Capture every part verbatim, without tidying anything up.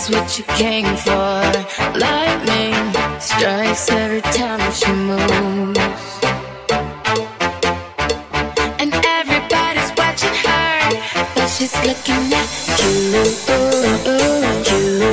is what you came for. Lightning strikes every time she moves, and everybody's watching her, but she's looking at you, you, you,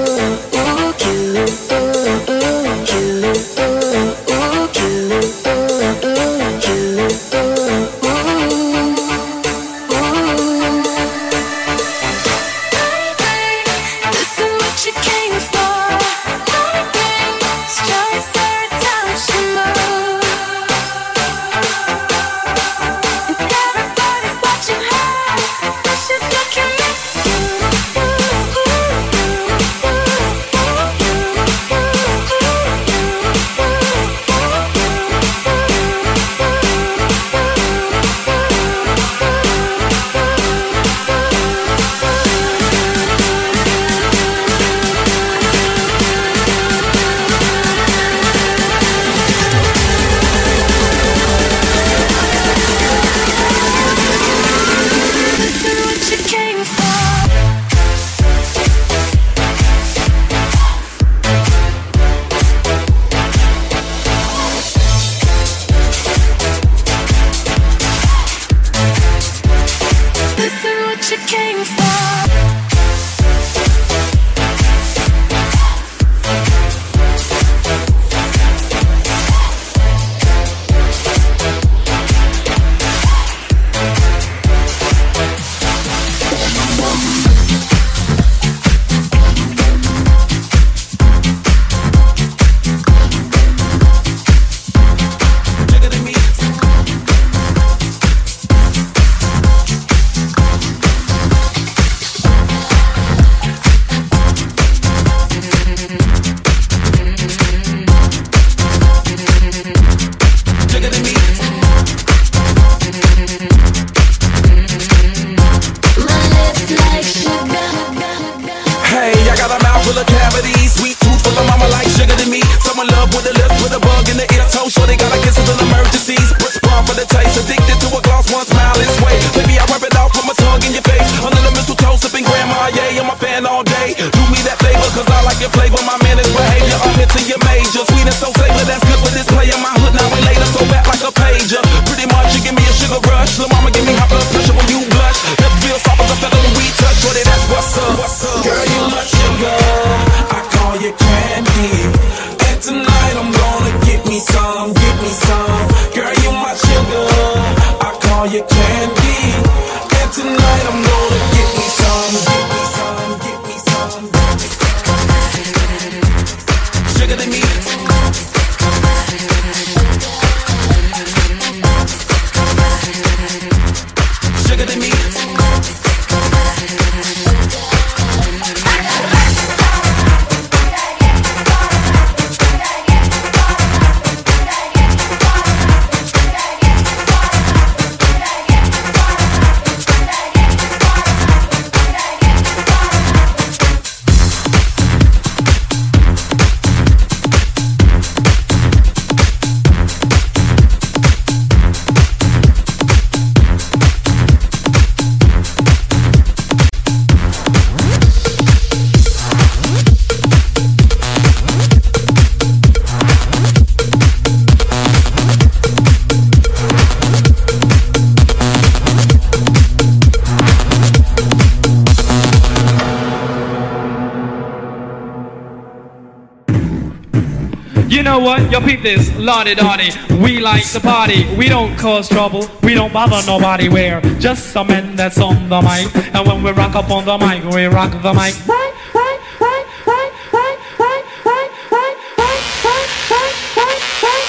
You know what? Yo, peep this, Lottie Dottie. We like to party. We don't cause trouble. We don't bother nobody. We're just some men that's on the mic. And when we rock up on the mic, we rock the mic. Right, right, right, right, right, right, right, right, right, right, right,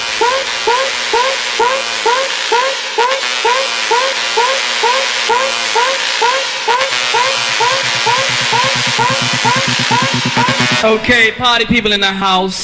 right, right, right. Okay, party people in the house.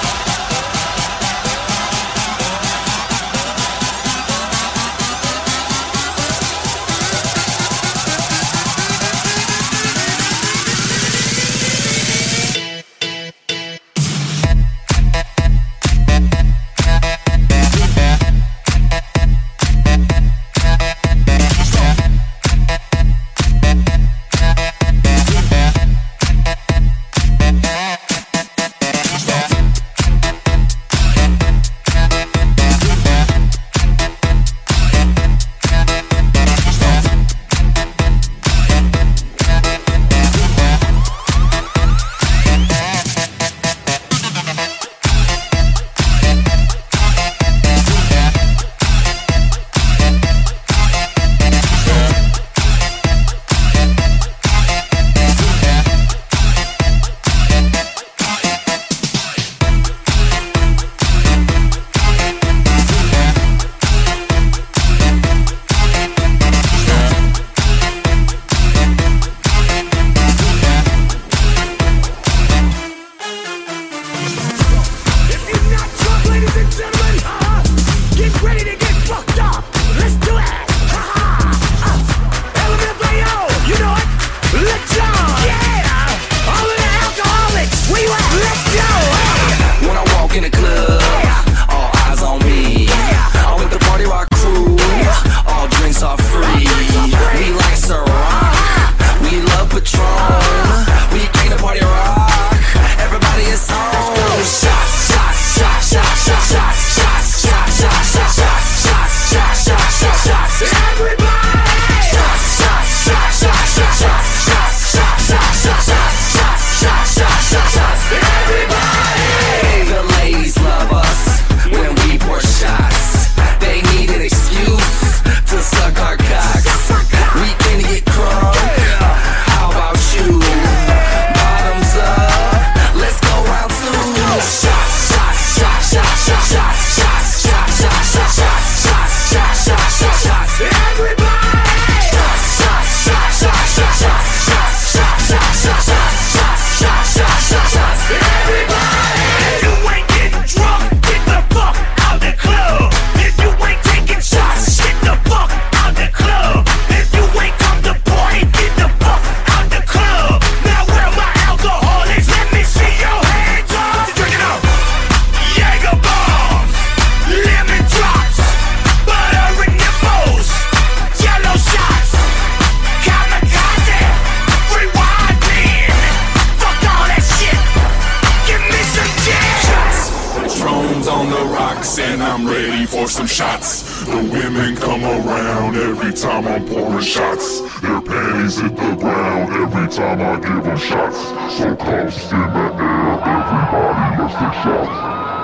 box and I'm ready for some shots. The women come around every time I'm pouring shots. Their panties hit the ground every time I give them shots. So cuffs in the air, everybody let's take shots.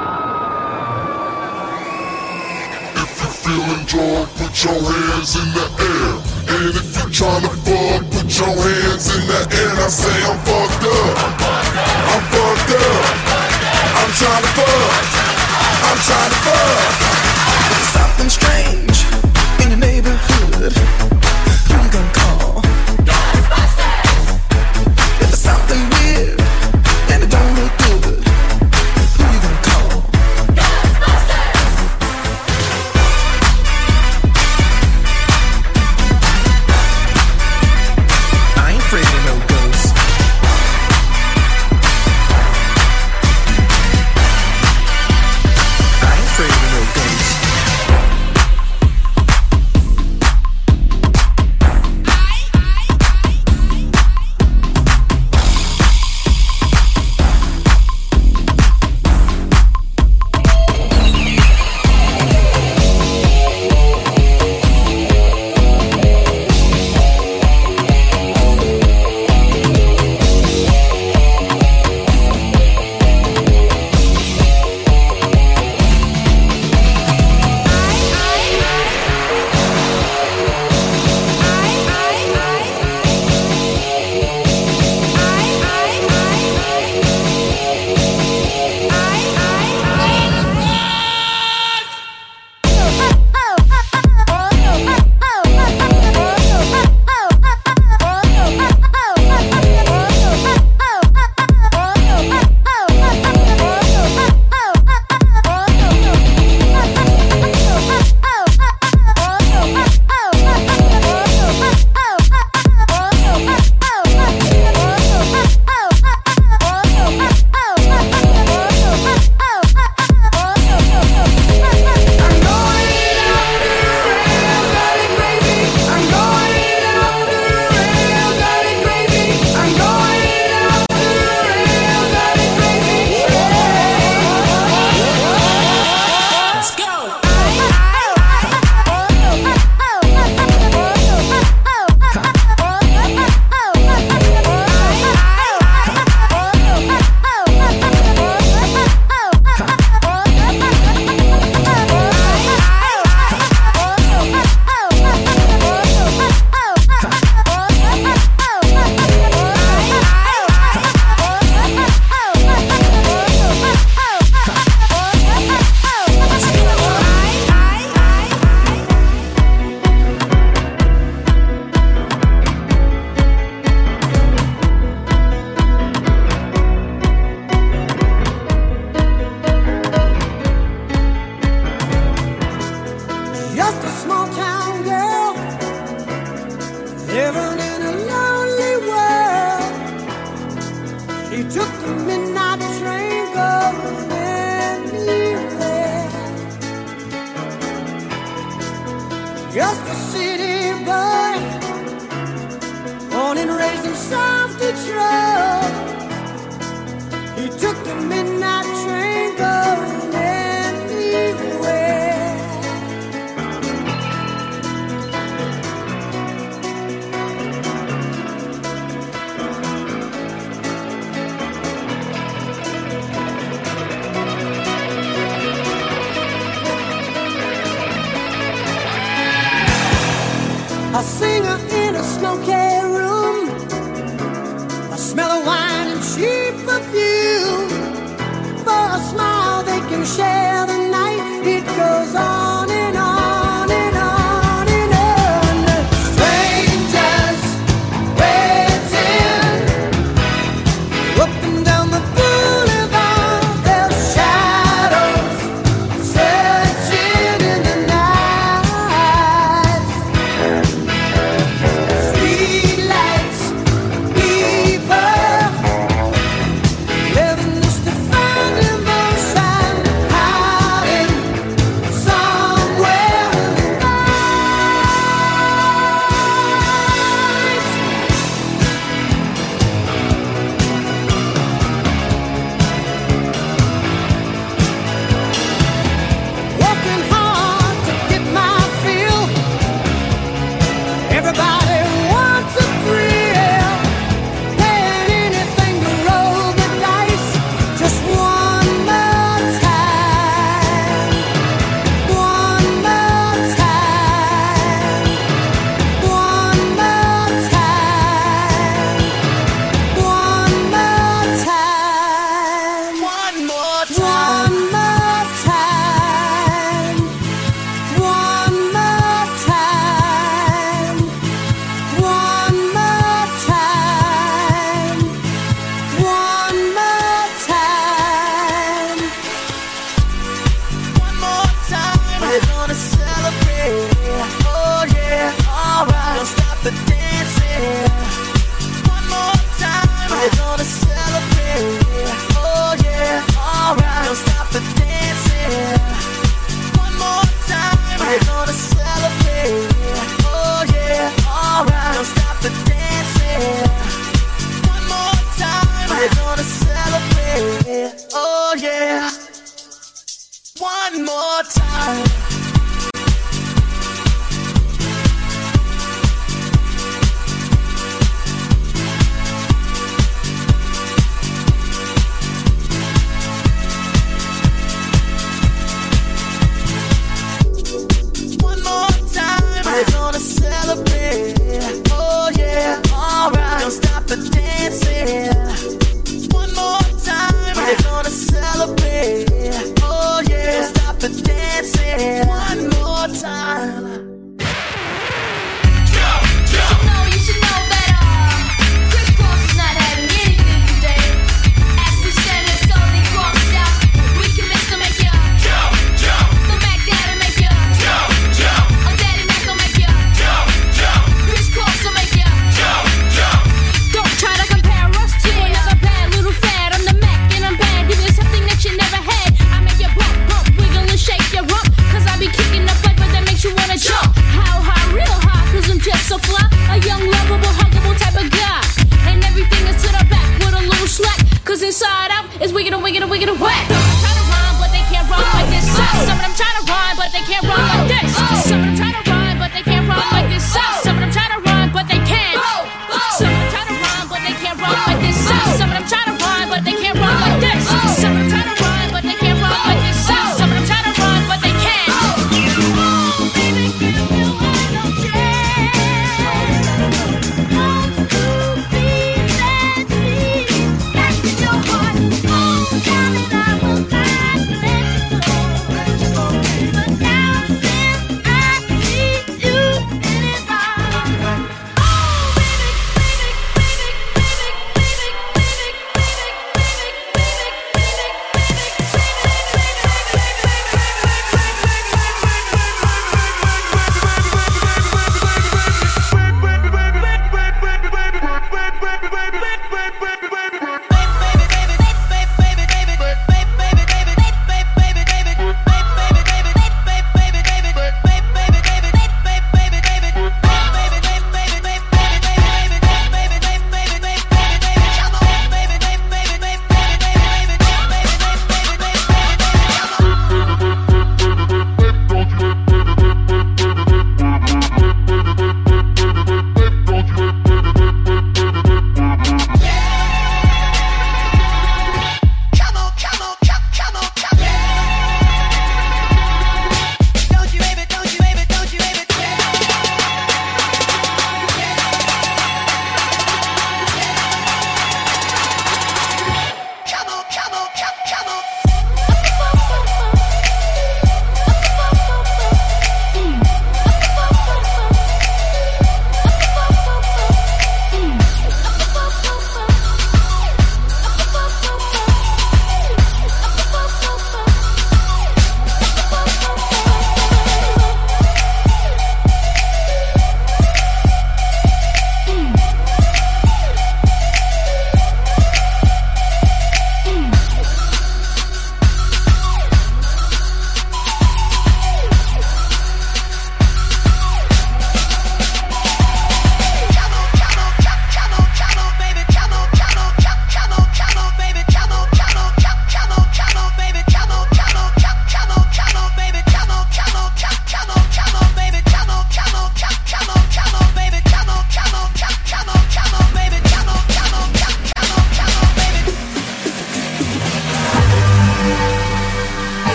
If you feeling drunk, put your hands in the air. And if you tryna fuck, put your hands in the air. And I say I'm fucked up, I'm fucked up, I'm tryna fuck, I'm tryna fuck. There's something strange in your neighborhood. Who you gonna call? Ghostbusters! If there's something weird and it don't look good, who you gonna call? Ghostbusters! I ain't afraid of no ghosts. I ain't afraid of no ghosts. A singer in a smoky room, a smell of wine and cheap perfume. For a smile they can share the night. It goes on and on and on and on. Strangers waiting up and down the boulevard. Their shadows searching in the night. Streetlights, people living just to find emotion. How one more time. One more time, we're gonna celebrate. Oh yeah, alright, don't stop the dancing. One more time, we're gonna celebrate. Oh yeah, don't stop the dancing. One more time. So fly, a young, lovable, huggable type of guy. And everything is to the back with a little slack. Cause inside out is wicked and wicked and wicked and whack. Try to rhyme, but they can't rhyme like this. Some of them try to rhyme, but they can't rhyme like this. Some of them try to rhyme, but they can't rhyme like this. Some of them try to rhyme, but they can't. Some of them try to rhyme, but they can't rhyme like this. Some of them try to rhyme, but they can't rhyme like this. Some of them try to rhyme, but they can't rhyme like this. Some of them try to rhyme, but they can't. Oh, baby, give me one no chance.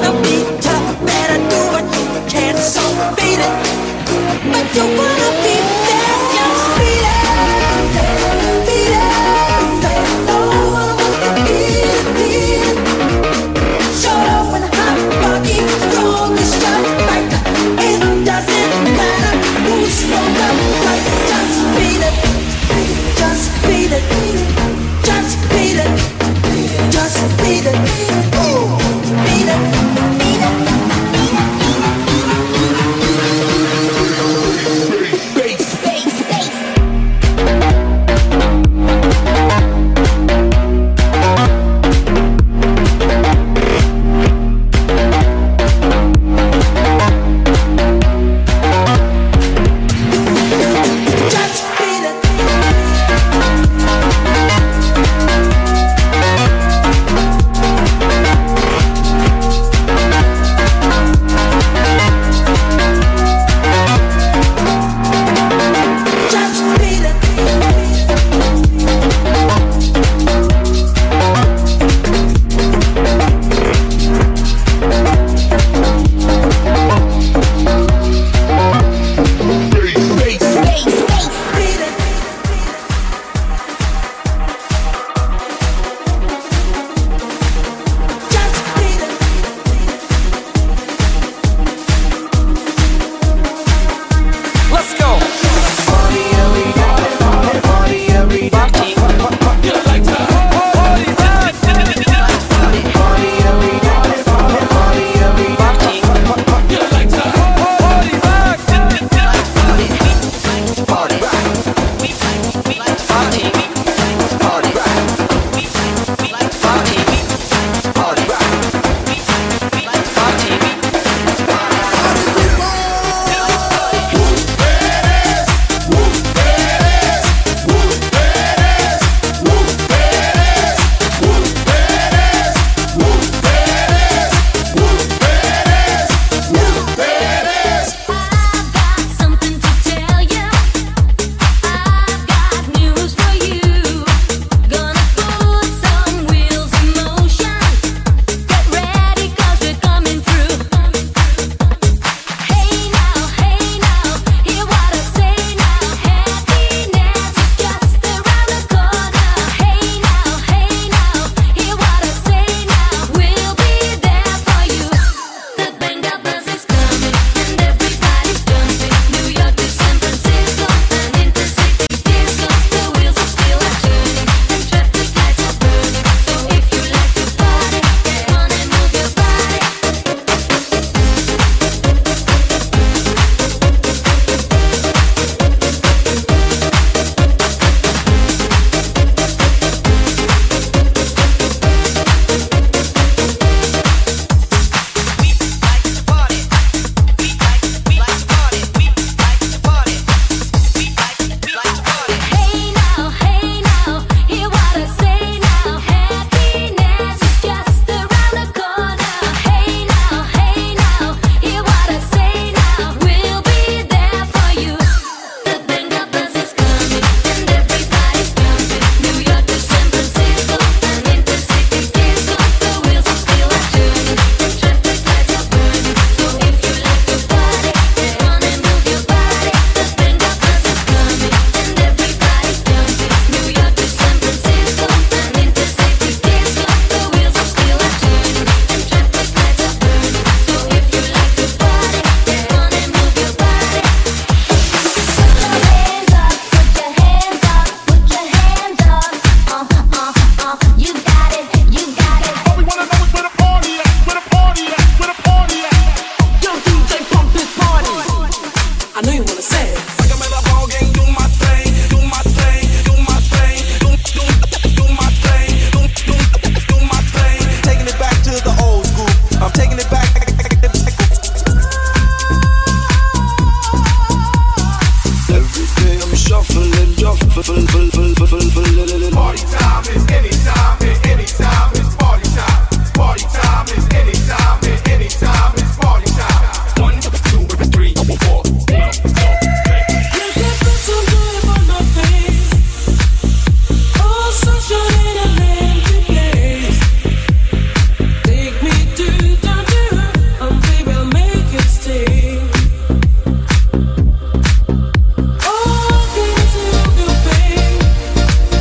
You wanna be Party time is anytime, and anytime is party time. Party time is anytime, and anytime is party time. One, two, three, four. Oh,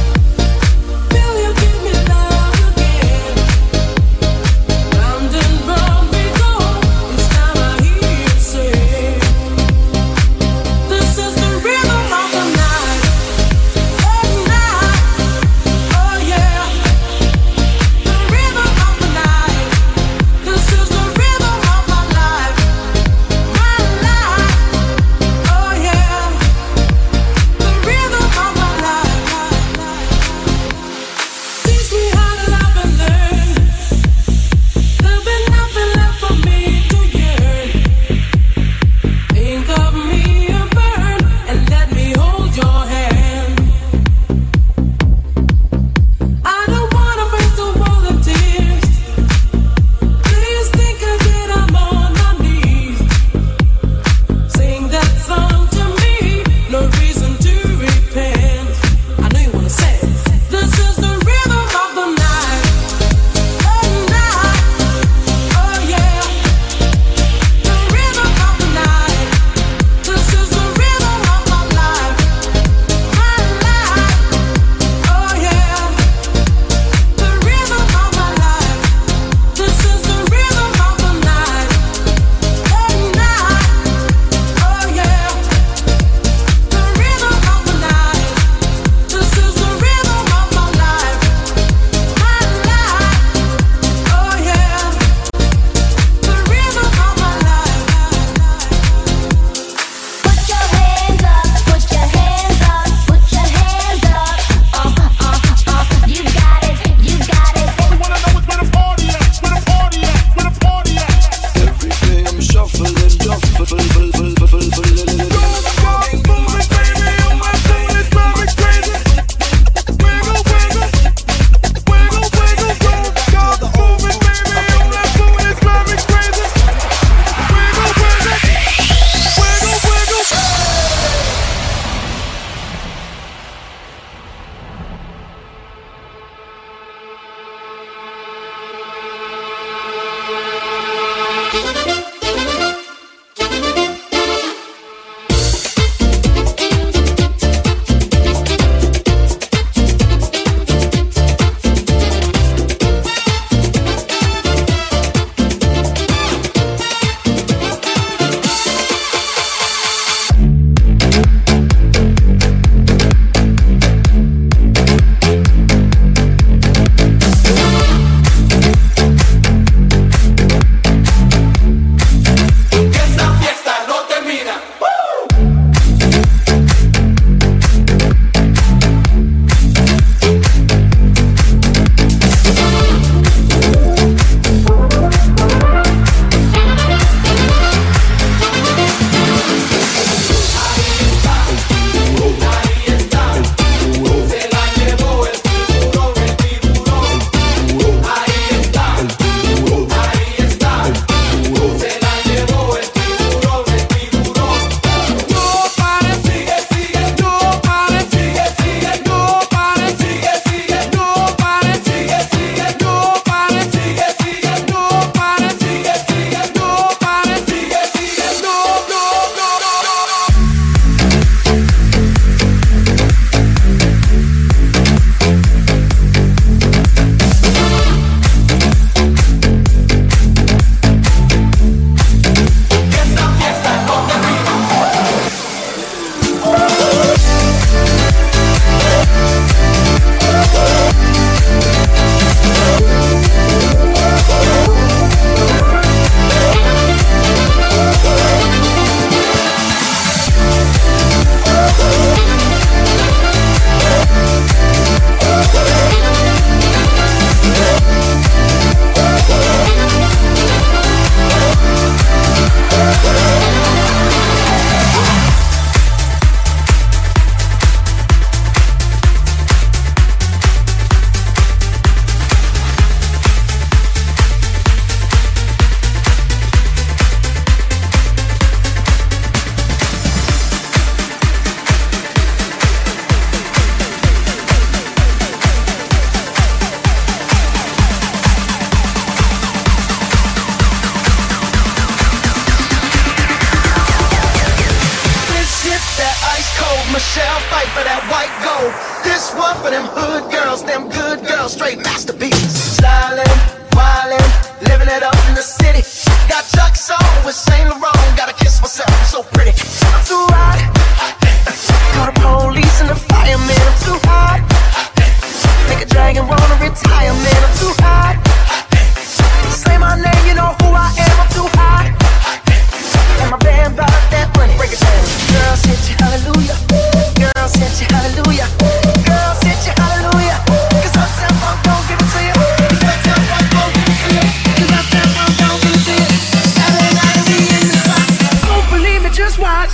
Michelle fight for that white gold. This one for them hood girls, them good girls, straight masterpieces. Stylin', wildin', living it up in the city. Got Chuck's on with Saint Laurent. Gotta kiss myself, I'm so pretty. I'm too hot. Call the police and the fireman. I'm too hot. Make a dragon wanna retire, man. I'm too hot. Say my name, you know who I am. I'm too hot. And my band bought that money. Break it down. Girls hit you, hallelujah. Girls hit you, hallelujah. Girls hit you, hallelujah. Cause Uptown Funk don't give it to you. Cause Uptown Funk don't give it to you. Cause Uptown Funk don't give it to you. Saturday night we in the spot. Don't believe me, just watch.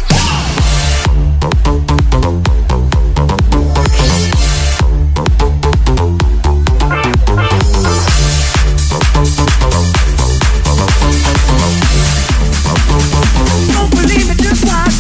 Don't believe it, just watch.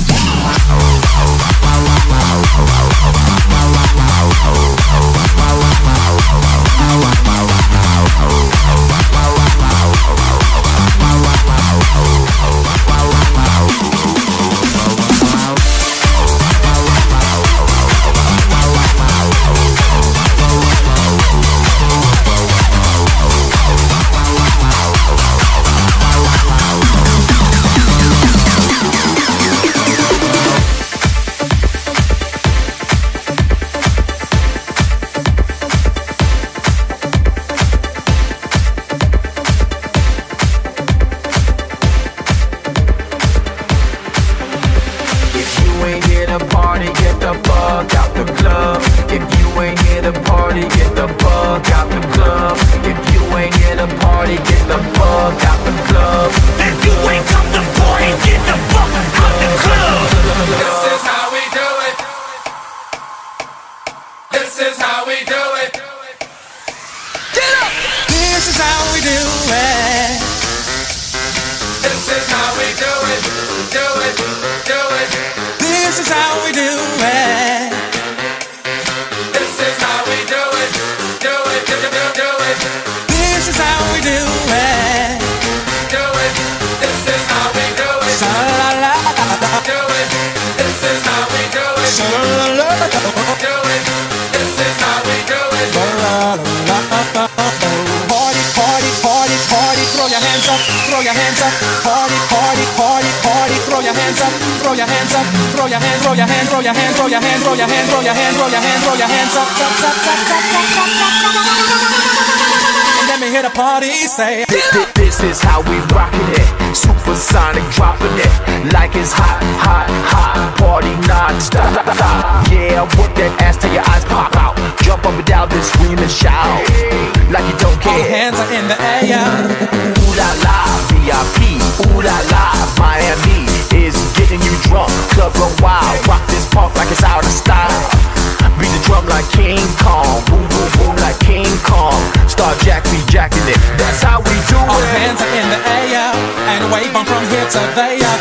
Say this, this is how we rockin' it. Supersonic dropping it like it's hot, hot, hot. Party non-stop. Yeah, work that ass till your eyes pop out. Jump up and down, then scream and shout like you don't care. All hands are in the air. Ooh la la, V I P. Ooh la la, Miami is getting you drunk. Club run wild, rock this punk like it's out of style. Beat the drum like King Kong, boom boom boom like King Kong. Star Jack be jacking it. That's how we do it. All hands are in the air and wave on from here to there.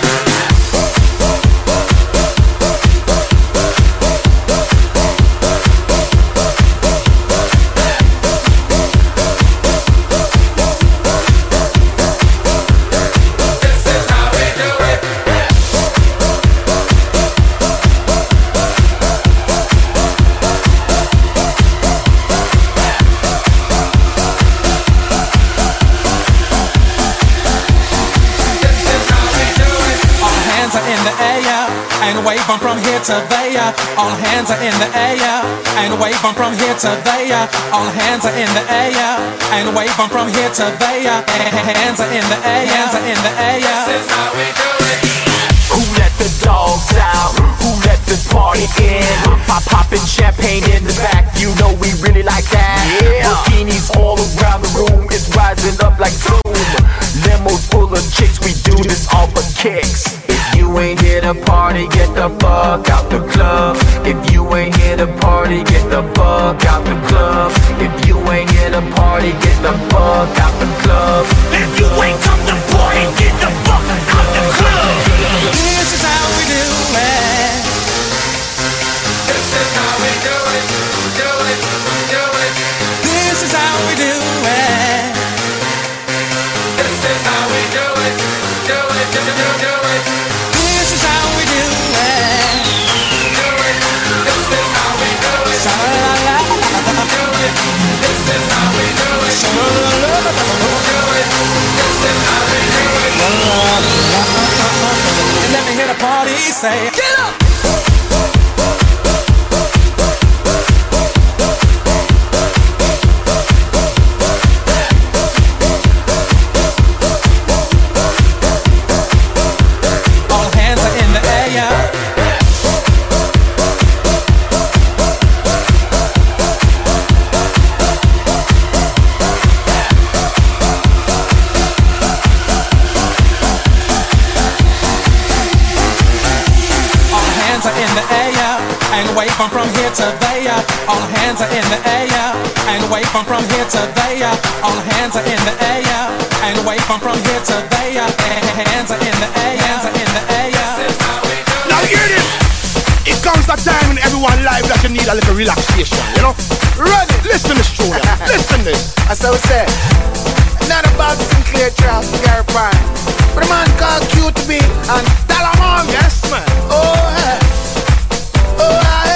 Wave on from here to there. All hands are in the air and wave on from here to there. All hands are in the air and wave on from here to there. Hands are in the air. Hands are in the air. This is how we do it. Who let the dogs out? Who let this party in? Pop popping champagne in the back. You know we really like that. Yeah. Bikinis all around the room. It's rising up like boom. Limos full of chicks. We do this all for kicks. You ain't here to party, get the fuck out the club. If you ain't here to party, get the fuck out the club. If you ain't here to party, get the fuck out the club. If you ain't come to party, get the fuck out the club. This is how we do it. This is how we do it. Do it, do it. This is how we do it. This is how we do it. Do it, do, do, do it. This is how we do it. Do it. here to party, say, get up! All hands are in the air, yeah. In the air, and wave from from here to there. All hands are in the air, and wave from from here to there. All hands are in the air, and wave from from here to there. Hands are in the air, hands are in the air. Now hear this. It comes a time in everyone's life that you need a little relaxation, you know. Ready? Listen to this, Julia. Listen to this. As I was saying, not about Sinclair Charles, Gary Prime, but a man called Q to be and Talamon. Yes, man. Oh, yeah. Oh,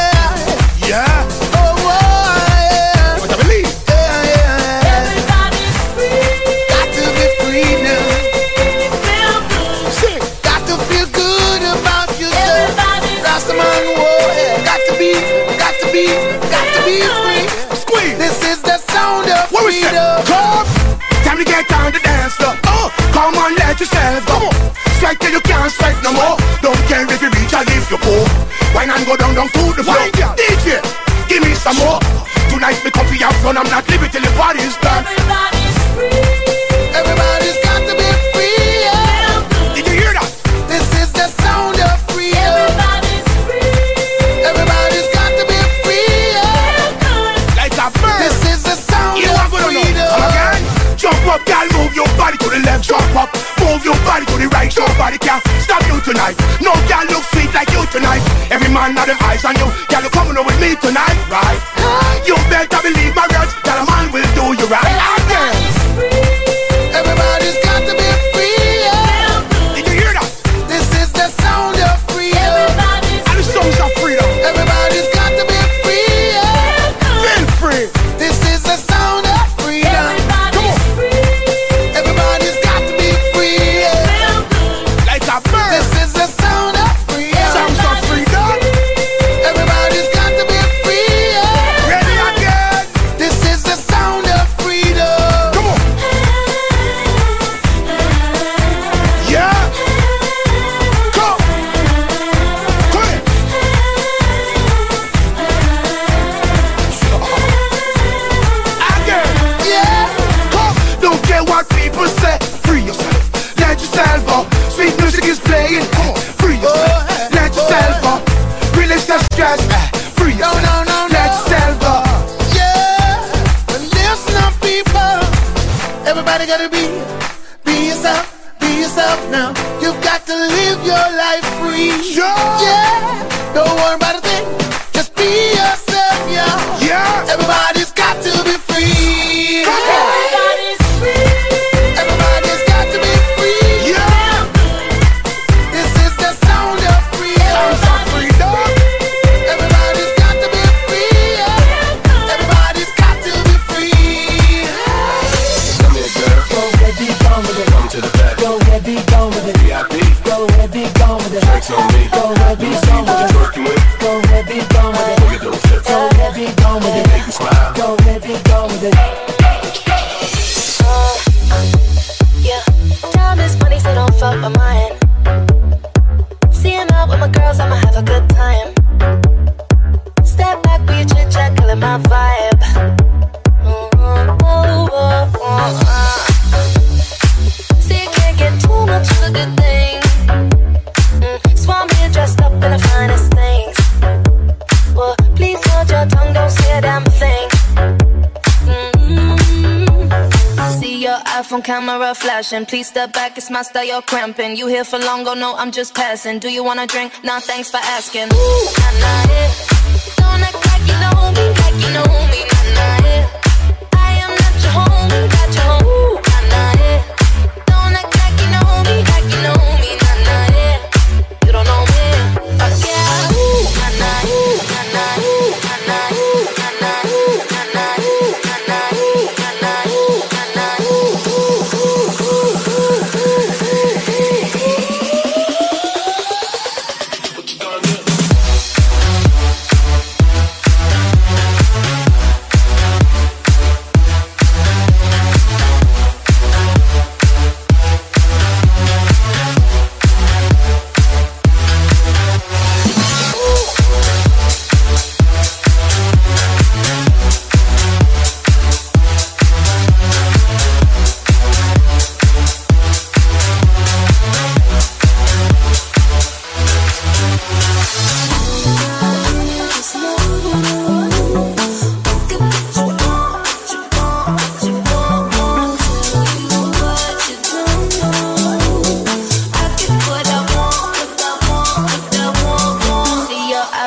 yeah. Yeah. Oh, oh, yeah. What I believe. Yeah, yeah. Everybody's free. Got to be free now. Feel good. Sing. Got to feel good about yourself. Everybody's Rastaman, whoa, yeah. Got to be, got to be, got to be free. Squeeze. This is the sound of What we say? freedom. Come. Time to get down to dance floor. Oh, come on, let yourself go. Strike till you can't strike no more. Don't care if you reach or if you go. Wine and go down, down to the floor. D J, give me some more. Tonight me comfy out front, I'm not leaving till the party's done. Everybody's free. Everybody's got to be free. Yeah. Did you hear that? This is the sound of freedom. Everybody's free. Everybody's got to be free. Yeah. Like a bird. This is the sound You of want to know? freedom. Come again. Jump up, girl, move your body to the left. Jump up, move your body to the right. Nobody can stop you tonight. No girl look sweet like you tonight. Every man had them eyes on you. Girl, you coming over with me tonight, right? You better believe my words that a man will do you right. Again. Everybody's free. Everybody's got to be free. Yeah. Did you hear that? This is the sound of freedom. Everybody's And the songs of freedom. Everybody's got to be free. Yeah. Feel free. This is the sound of freedom. Everybody's free. Everybody's got to be free. Yeah. Feel good. Like a bird. This is the sound of freedom. Sounds of freedom. Everybody's got to be free. Yeah. Ready again. This is the sound of freedom. Come on. Yeah. Come. Come here. Again. Yeah. Come. Don't care what people say. Free yourself. Let yourself go. Sweet music is playing. Come on. Free yourself. Let yourself go. Release the stress. Free No, yourself. no, no, Let no. yourself go. Yeah. But listen up, people. Everybody gotta be, be yourself, be yourself now. You've got to live your life free. Yeah. Yeah. Don't worry about a thing. Just be yourself, yeah. Yeah. Everybody's got to be free. Everybody's free. Everybody's got to be free. Yeah. This is the sound of freedom. Sounds of freedom. Everybody's got to be free. Yeah. Everybody's got to be free. Come here, girl. Go ahead, be gone with it. Come to the back. Go ahead, be gone with it. V I P. Go ahead, be gone with it. Drinks on me. Go ahead, be Let me see gone what with you're it. working with. Go ahead, be gone with it. Look at those hips. Go ahead, be gone with it. Make me smile. Go ahead, be gone with it. Yeah. Time is money, so don't fuck with mine. Seeing out with my girls, I'ma have a good time. Step back with your chit chat, killing my vibe. Mm-hmm. Oh, oh, oh, uh. See, you can't get too much of a good thing. Mm. So I'm here dressed up in the finest things. Well, please hold your tongue, don't say a damn thing. Mm-hmm. See your iPhone camera flashing. Please step back, it's my style, you're cramping. You here for long, oh no, I'm just passing. Do you wanna drink? Nah, thanks for asking. Ooh, nah, nah, yeah. Don't act like you know me, like you know me, nah, nah, yeah. I am not your homie, not your homie. Ooh, nah, nah, yeah. Don't act like you know me, like you know me, nah, nah, yeah. You don't know me, fuck yeah. Ooh, nah, nah, ooh, nah, nah, ooh, nah, nah, ooh, nah, nah, ooh, nah, nah, ooh, nah, nah, ooh, nah, nah, ooh, nah, nah, ooh, ooh, ooh, ooh, ooh, ooh, ooh.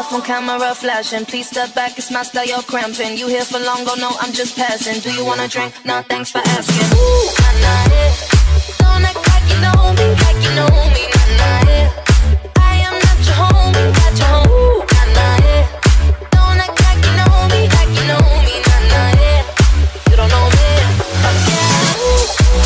iPhone camera flashing. Please step back, it's my style, you're cramping. You here for long, go no, I'm just passing. Do you wanna drink? Nah, thanks for asking. Ooh, nah, nah, yeah. Don't act like you know me, like you know me, nah, nah, yeah. I am not your homie, not your homie. Ooh, nah, nah, yeah. Don't act like you know me, like you know me, nah, nah, yeah. You don't know me, fuck yeah. Ooh.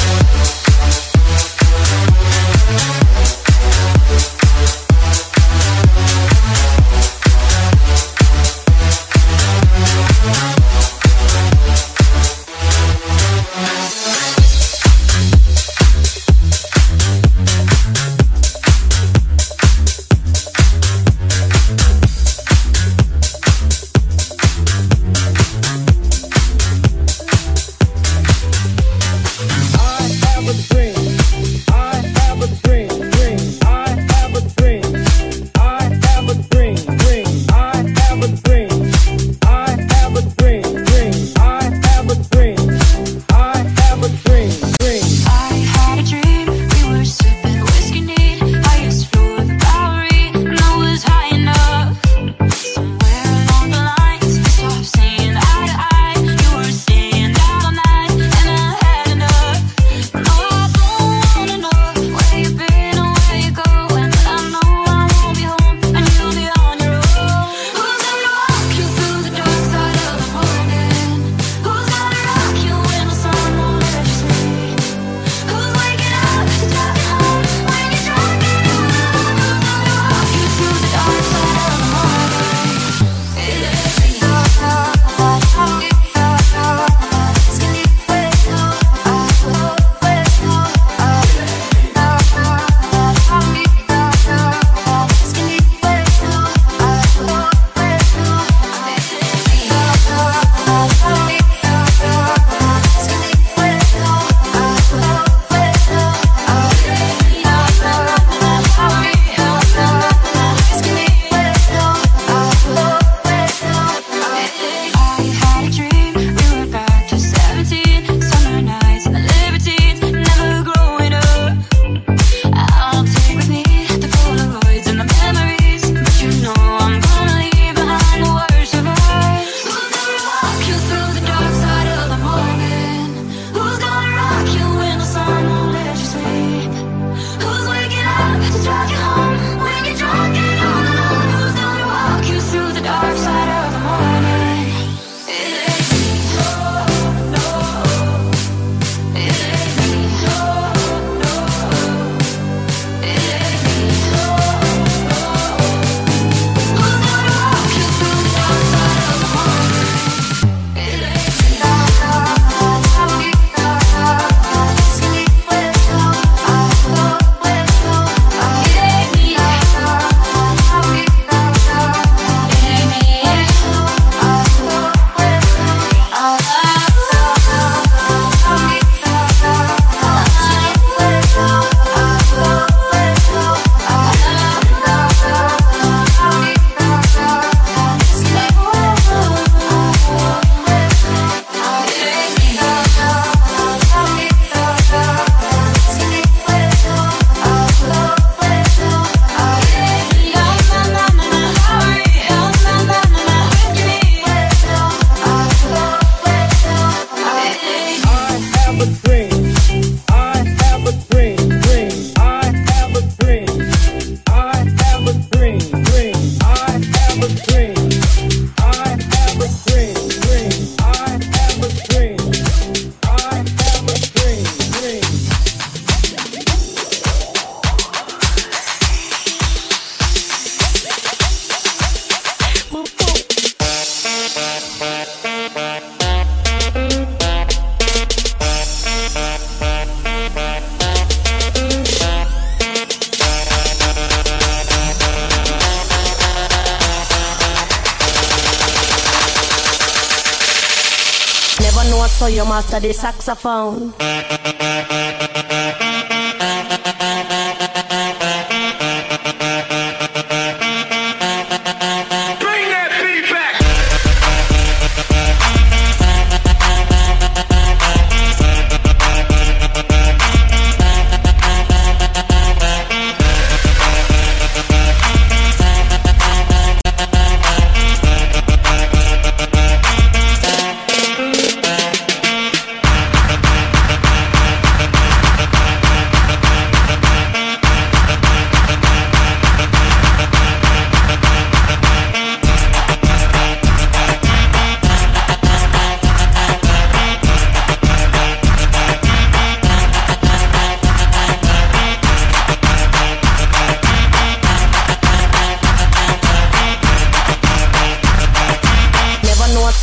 So you master the saxophone.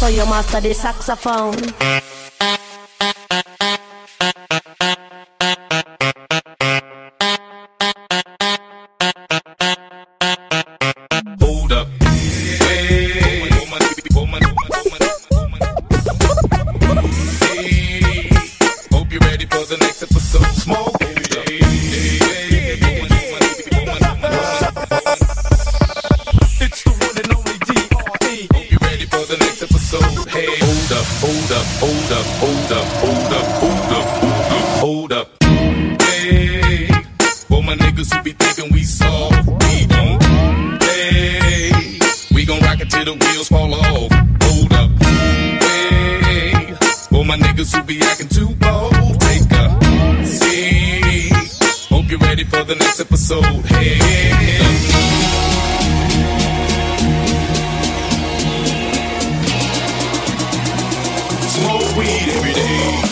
So you master the saxophone. Hold up. Hey. Hey. Hope you're ready for the next episode. Smoke. Hold up, hold up, hold up, hold up, hold up, hold up, hold up. Hey, for my niggas who be thinking we soft, we don't play. We gon' rock it till the wheels fall off. Hold up. Hey, for my niggas who be acting too bold, take a seat. Hope you're ready for the next episode. Hey. Smoke weed every day.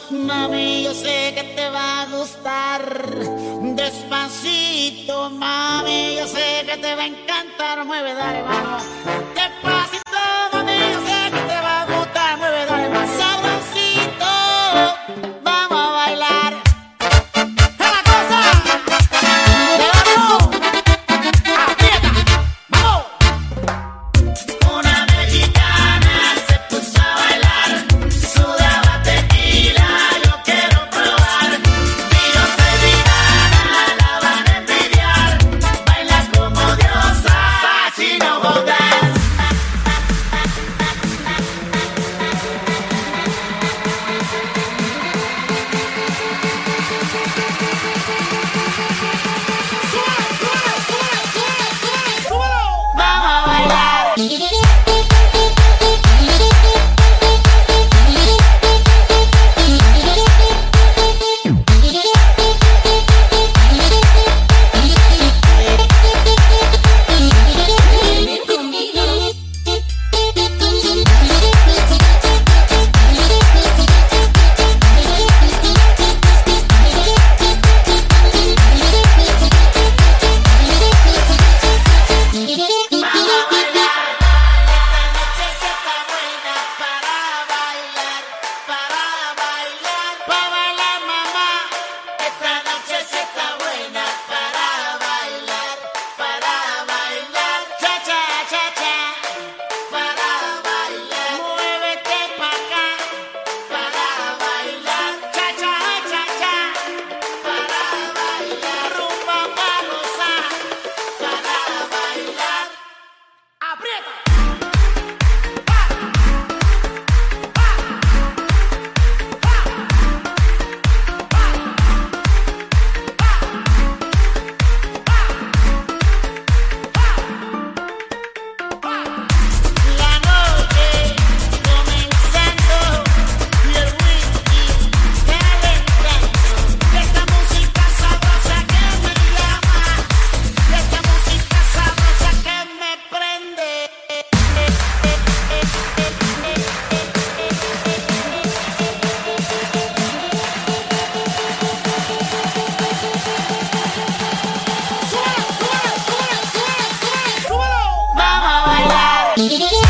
Mami, yo sé que te va a gustar. Despacito, mami, yo sé que te va a encantar. Mueve, dale, vamos. Despacito, mami, yo sé que te va a gustar. Mueve, dale, más sabrosito. Vamos a bailar. ¡Es la cosa! ¡Levantó! ¡Aprieta! ¡Vamos! Una mexicana se puso a bailar. Sudaba tequila, yo quiero probar. Dios de Rihanna, la van a envidiar. Baila como diosa, she know how dance. Vamos a bailar. Vamos a bailar.